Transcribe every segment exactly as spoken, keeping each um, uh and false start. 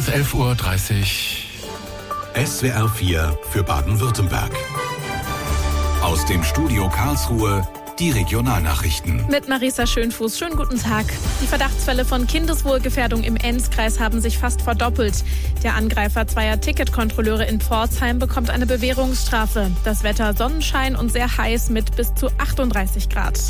elf Uhr dreißig. S W R vier für Baden-Württemberg. Aus dem Studio Karlsruhe die Regionalnachrichten. Mit Marisa Schönfuß. Schönen guten Tag. Die Verdachtsfälle von Kindeswohlgefährdung im Enzkreis haben sich fast verdoppelt. Der Angreifer zweier Ticketkontrolleure in Pforzheim bekommt eine Bewährungsstrafe. Das Wetter Sonnenschein und sehr heiß mit bis zu achtunddreißig Grad.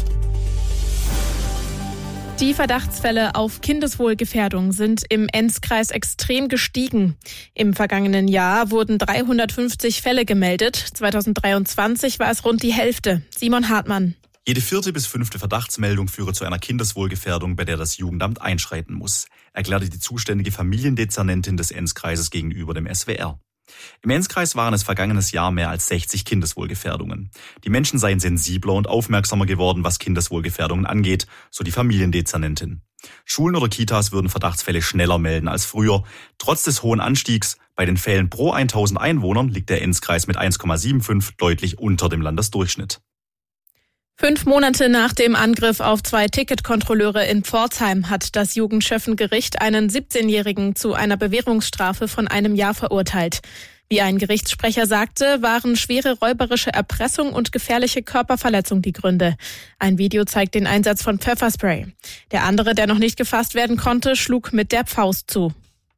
Die Verdachtsfälle auf Kindeswohlgefährdung sind im Enzkreis extrem gestiegen. Im vergangenen Jahr wurden dreihundertfünfzig Fälle gemeldet. zweitausenddreiundzwanzig war es rund die Hälfte. Simon Hartmann. Jede vierte bis fünfte Verdachtsmeldung führe zu einer Kindeswohlgefährdung, bei der das Jugendamt einschreiten muss, erklärte die zuständige Familiendezernentin des Enzkreises gegenüber dem S W R. Im Enzkreis waren es vergangenes Jahr mehr als sechzig Kindeswohlgefährdungen. Die Menschen seien sensibler und aufmerksamer geworden, was Kindeswohlgefährdungen angeht, so die Familiendezernentin. Schulen oder Kitas würden Verdachtsfälle schneller melden als früher. Trotz des hohen Anstiegs bei den Fällen pro tausend Einwohnern liegt der Enzkreis mit eins Komma fünfundsiebzig deutlich unter dem Landesdurchschnitt. Fünf Monate nach dem Angriff auf zwei Ticketkontrolleure in Pforzheim hat das Jugendschöffengericht einen siebzehnjährigen zu einer Bewährungsstrafe von einem Jahr verurteilt. Wie ein Gerichtssprecher sagte, waren schwere räuberische Erpressung und gefährliche Körperverletzung die Gründe. Ein Video zeigt den Einsatz von Pfefferspray. Der andere, der noch nicht gefasst werden konnte, schlug mit der Faust zu.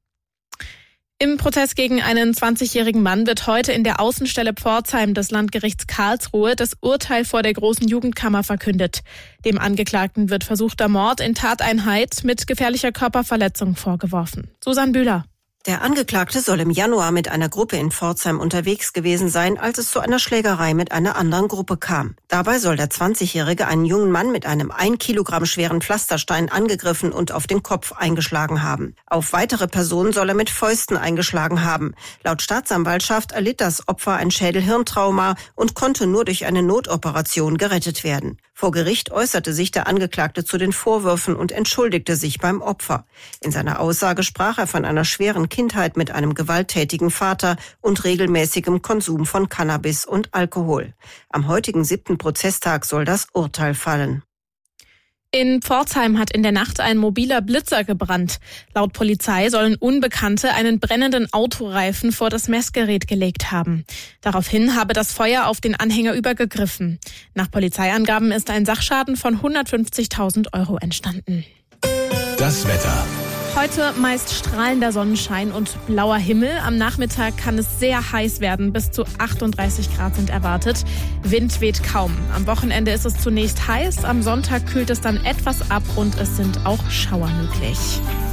Im Prozess gegen einen zwanzigjährigen Mann wird heute in der Außenstelle Pforzheim des Landgerichts Karlsruhe das Urteil vor der Großen Jugendkammer verkündet. Dem Angeklagten wird versuchter Mord in Tateinheit mit gefährlicher Körperverletzung vorgeworfen. Susanne Bühler. Der Angeklagte soll im Januar mit einer Gruppe in Pforzheim unterwegs gewesen sein, als es zu einer Schlägerei mit einer anderen Gruppe kam. Dabei soll der zwanzigjährige einen jungen Mann mit einem ein Kilogramm schweren Pflasterstein angegriffen und auf den Kopf eingeschlagen haben. Auf weitere Personen soll er mit Fäusten eingeschlagen haben. Laut Staatsanwaltschaft erlitt das Opfer ein Schädel-Hirntrauma und konnte nur durch eine Notoperation gerettet werden. Vor Gericht äußerte sich der Angeklagte zu den Vorwürfen und entschuldigte sich beim Opfer. In seiner Aussage sprach er von einer schweren Kindheit mit einem gewalttätigen Vater und regelmäßigem Konsum von Cannabis und Alkohol. Am heutigen siebten Prozesstag soll das Urteil fallen. In Pforzheim hat in der Nacht ein mobiler Blitzer gebrannt. Laut Polizei sollen Unbekannte einen brennenden Autoreifen vor das Messgerät gelegt haben. Daraufhin habe das Feuer auf den Anhänger übergegriffen. Nach Polizeiangaben ist ein Sachschaden von hundertfünfzigtausend Euro entstanden. Das Wetter. Heute meist strahlender Sonnenschein und blauer Himmel. Am Nachmittag kann es sehr heiß werden. Bis zu achtunddreißig Grad sind erwartet. Wind weht kaum. Am Wochenende ist es zunächst heiß. Am Sonntag kühlt es dann etwas ab und es sind auch Schauer möglich.